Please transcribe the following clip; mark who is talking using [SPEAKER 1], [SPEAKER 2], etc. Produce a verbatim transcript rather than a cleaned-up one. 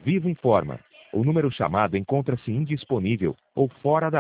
[SPEAKER 1] Vivo informa. O número chamado encontra-se indisponível ou fora da